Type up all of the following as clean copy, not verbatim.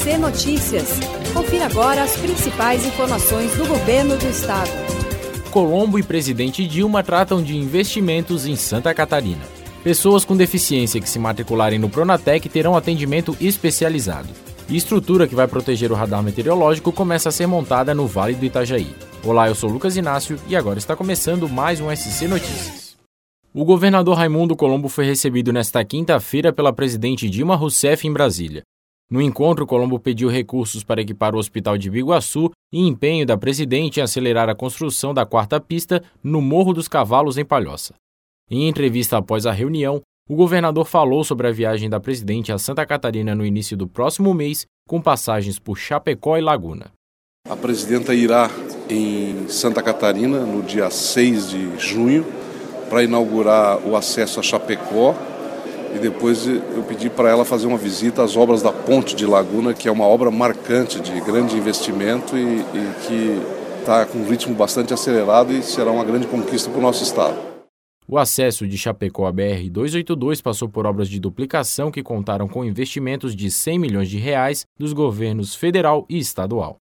SC Notícias. Confira agora as principais informações do governo do estado. Colombo e presidente Dilma tratam de investimentos em Santa Catarina. Pessoas com deficiência que se matricularem no Pronatec terão atendimento especializado. E estrutura que vai proteger o radar meteorológico começa a ser montada no Vale do Itajaí. Olá, eu sou Lucas Inácio e agora está começando mais um SC Notícias. O governador Raimundo Colombo foi recebido nesta quinta-feira pela presidente Dilma Rousseff em Brasília. No encontro, Colombo pediu recursos para equipar o hospital de Biguaçu e empenho da presidente em acelerar a construção da quarta pista no Morro dos Cavalos, em Palhoça. Em entrevista após a reunião, o governador falou sobre a viagem da presidente a Santa Catarina no início do próximo mês, com passagens por Chapecó e Laguna. A presidenta irá em Santa Catarina no dia 6 de junho para inaugurar o acesso a Chapecó. E depois eu pedi para ela fazer uma visita às obras da Ponte de Laguna, que é uma obra marcante de grande investimento e que está com um ritmo bastante acelerado e será uma grande conquista para o nosso estado. O acesso de Chapecó à BR-282 passou por obras de duplicação que contaram com investimentos de R$100 milhões dos governos federal e estadual.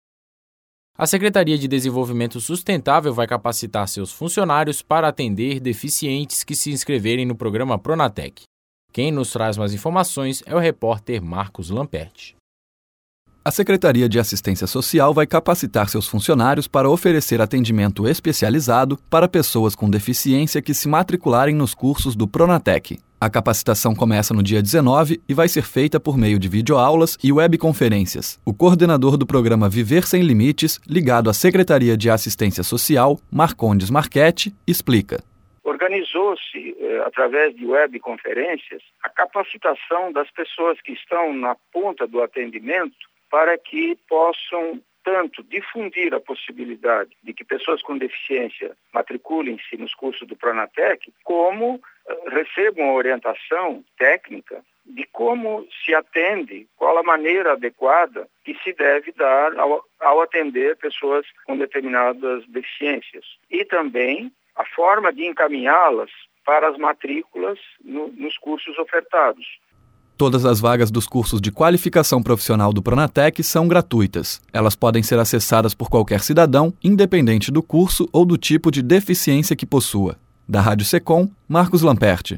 A Secretaria de Desenvolvimento Sustentável vai capacitar seus funcionários para atender deficientes que se inscreverem no programa Pronatec. Quem nos traz mais informações é o repórter Marcos Lamperti. A Secretaria de Assistência Social vai capacitar seus funcionários para oferecer atendimento especializado para pessoas com deficiência que se matricularem nos cursos do Pronatec. A capacitação começa no dia 19 e vai ser feita por meio de videoaulas e webconferências. O coordenador do programa Viver Sem Limites, ligado à Secretaria de Assistência Social, Marcondes Marchetti, explica. Organizou-se, através de webconferências, a capacitação das pessoas que estão na ponta do atendimento para que possam tanto difundir a possibilidade de que pessoas com deficiência matriculem-se nos cursos do Pronatec, como recebam a orientação técnica de como se atende, qual a maneira adequada que se deve dar ao atender pessoas com determinadas deficiências. E também a forma de encaminhá-las para as matrículas nos cursos ofertados. Todas as vagas dos cursos de qualificação profissional do Pronatec são gratuitas. Elas podem ser acessadas por qualquer cidadão, independente do curso ou do tipo de deficiência que possua. Da Rádio Secom, Marcos Lamperti.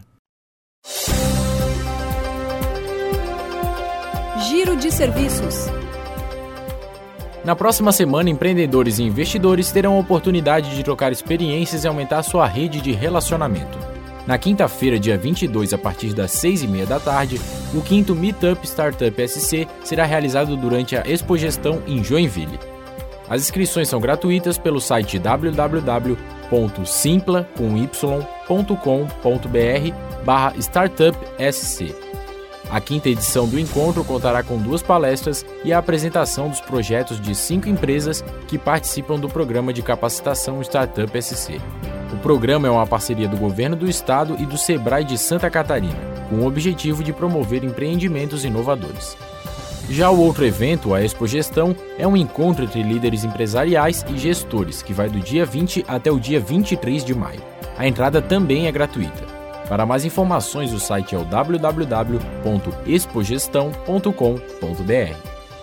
Giro de serviços. Na próxima semana, empreendedores e investidores terão a oportunidade de trocar experiências e aumentar sua rede de relacionamento. Na quinta-feira, dia 22, a partir das 6h30 da tarde, o 5º Meetup Startup SC será realizado durante a Expogestão em Joinville. As inscrições são gratuitas pelo site www.simpla.com.br/startupsc. A quinta edição do encontro contará com 2 palestras e a apresentação dos projetos de 5 empresas que participam do programa de capacitação Startup SC. O programa é uma parceria do governo do estado e do Sebrae de Santa Catarina, com o objetivo de promover empreendimentos inovadores. Já o outro evento, a Expogestão, é um encontro entre líderes empresariais e gestores, que vai do dia 20 até o dia 23 de maio. A entrada também é gratuita. Para mais informações, o site é o www.expogestão.com.br.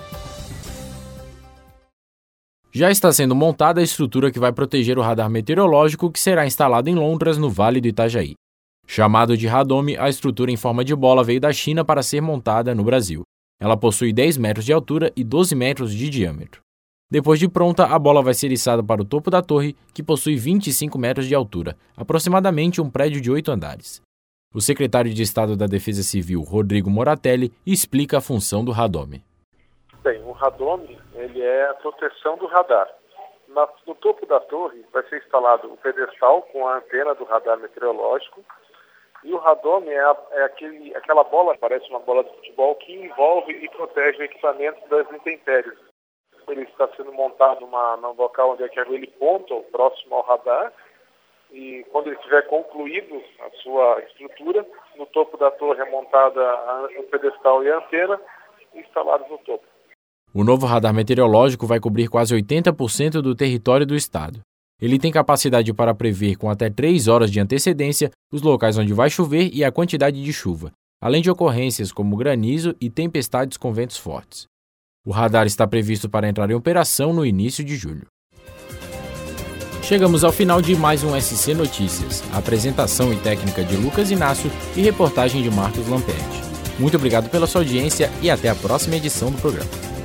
Já está sendo montada a estrutura que vai proteger o radar meteorológico que será instalado em Londras, no Vale do Itajaí. Chamado de Radome, a estrutura em forma de bola veio da China para ser montada no Brasil. Ela possui 10 metros de altura e 12 metros de diâmetro. Depois de pronta, a bola vai ser içada para o topo da torre, que possui 25 metros de altura, aproximadamente um prédio de 8 andares. O secretário de Estado da Defesa Civil, Rodrigo Moratelli, explica a função do Radome. Bem, o Radome ele é a proteção do radar. No topo da torre vai ser instalado o pedestal com a antena do radar meteorológico e o Radome é aquela bola, parece uma bola de futebol, que envolve e protege o equipamento das intempéries. Ele está sendo montado num local onde ele ponta, próximo ao radar, e quando ele tiver concluído a sua estrutura, no topo da torre é montada o pedestal e a antena instalados no topo. O novo radar meteorológico vai cobrir quase 80% do território do estado. Ele tem capacidade para prever com até 3 horas de antecedência os locais onde vai chover e a quantidade de chuva, além de ocorrências como granizo e tempestades com ventos fortes. O radar está previsto para entrar em operação no início de julho. Chegamos ao final de mais um SC Notícias. A apresentação e técnica de Lucas Inácio e reportagem de Marcos Lamperti. Muito obrigado pela sua audiência e até a próxima edição do programa.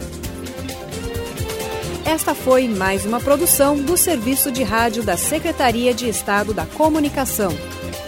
Esta foi mais uma produção do Serviço de Rádio da Secretaria de Estado da Comunicação.